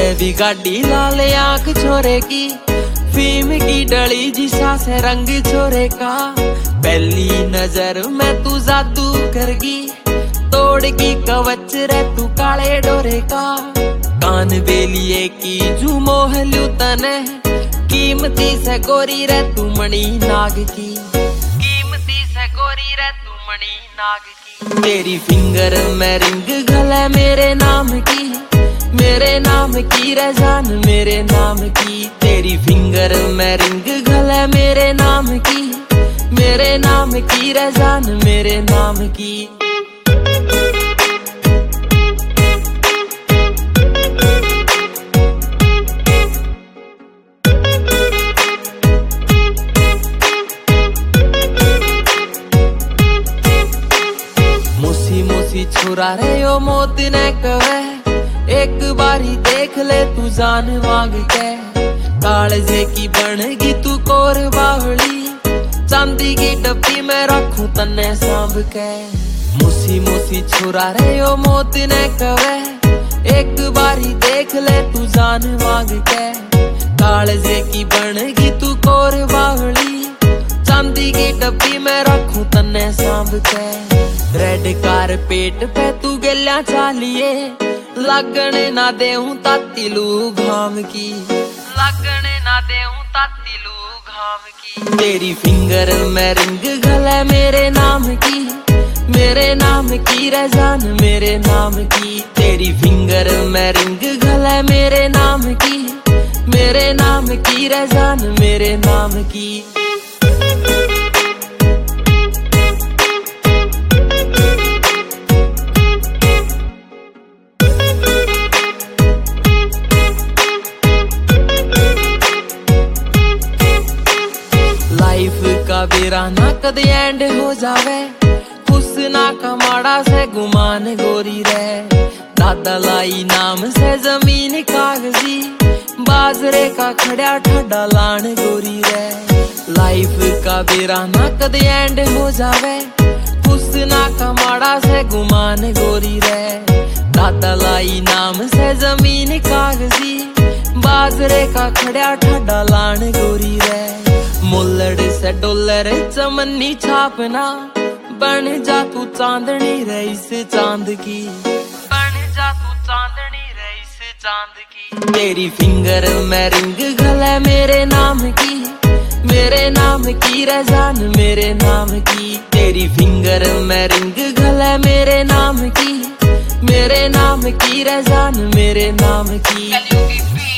है भी गाड़ी लाल आंख छोरे की, फीम की डली जिसा से रंग छोरे का। पहली नजर में तू जादू करगी, तोड़ की कवच रे तू काले डोरे का। कान बेलिए की जू मोहलू तने, कीमती से गोरी रे तू मणि नाग की, कीमती से गोरी रे तू मणि नाग की। तेरी फिंगर में रिंग गले मेरे नाम की, मेरे नाम की रे जान मेरे नाम की। तेरी फिंगर में रिंग गले मेरे नाम की, मेरे नाम की रे जान मेरे नाम की। मोसी मोसी छुरा रे ओ मौत ने कवे, एक बारी देख ले तू जान मांग के। कालजे की बनगी तू कोर बावली, चांदी की डब्बी में रखूं तन्ने सांभ के। मोसी मोसी छुरा रे ओ मौत ने कवे, एक बारी देख ले तू जान मांग के। कालजे की बनगी तू कोर बावली, चांदी की डब्बी में रखूं तन्ने सांभ के। रेड कारपेट पे तू गलियां चालिए, लगने ना देऊं तातिलू घाम की, लगने ना देऊं तातिलू घाम की। तेरी फिंगर में रिंग गले मेरे नाम की, मेरे नाम की रे जान मेरे नाम की। तेरी फिंगर में रिंग गले मेरे नाम की, मेरे नाम की रे जान मेरे नाम की। लाइफ का वीराना कद एंड हो जावे, हुस्ना का माड़ा से गुमान गोरी रे। दादा लाई नाम से जमीन कागजी, बाजरे का खड़ा ठड्डा लान गोरी रे। लाइफ का वीराना कद एंड हो जावे, हुस्ना का माड़ा से गुमान गोरी रे। दादा लाई नाम से जमीन कागजी, बाजरे का खड़ा ठड्डा लान गोरी रे। मुल्लड़ से डॉलर चमन्नी छापना, बन जा तू चांदनी रईस चांद की, बन जा तू चांदनी रईस चांद की। तेरी फिंगर में रिंग गले मेरे नाम की, मेरे नाम की रे जान मेरे नाम की। तेरी फिंगर में रिंग गले मेरे नाम की, मेरे नाम की रे जान मेरे नाम की।